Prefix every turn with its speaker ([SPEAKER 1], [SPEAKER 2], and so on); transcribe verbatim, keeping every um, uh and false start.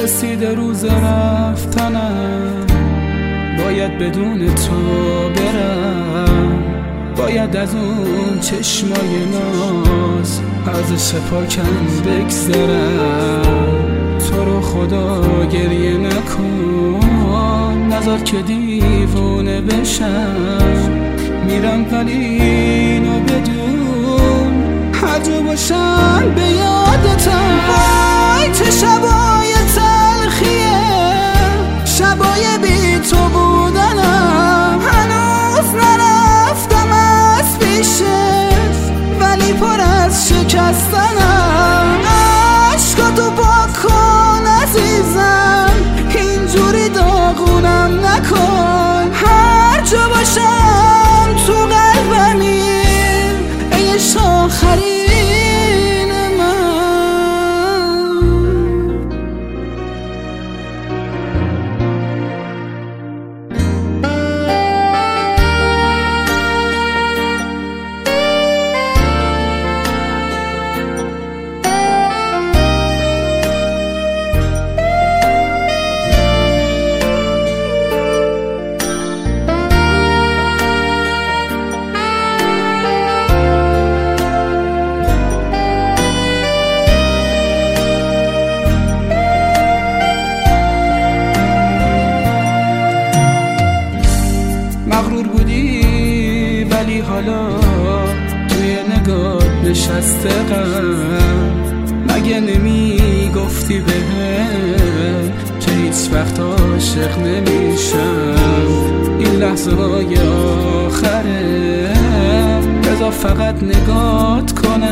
[SPEAKER 1] رسیده روز رفتنم، باید بدون تو برم، باید از اون چشمای ناز ارزش پاکم بگذرم. تو رو خدا گریه نکن، نذار که دیوونه بشم. میرم ولی اینو بدون هر جا باشم به یادتم. وای چه شبای تلخیه، شبای بی تو بودنم. هنوز نرفتم از پیشت ولی پر از شکستنم. عشقاتو پاک کن عزیزم، اینجوری داغونم نکن. هر جا باشم تو قلبمی ای عشق آخرین من. مغرور بودی ولی حالا توی نگات نشسته غم. مگه نمی گفتی بهم که هیچ وقت عاشق نمیشم؟ این لحظه های آخره بذار فقط نگات کنم.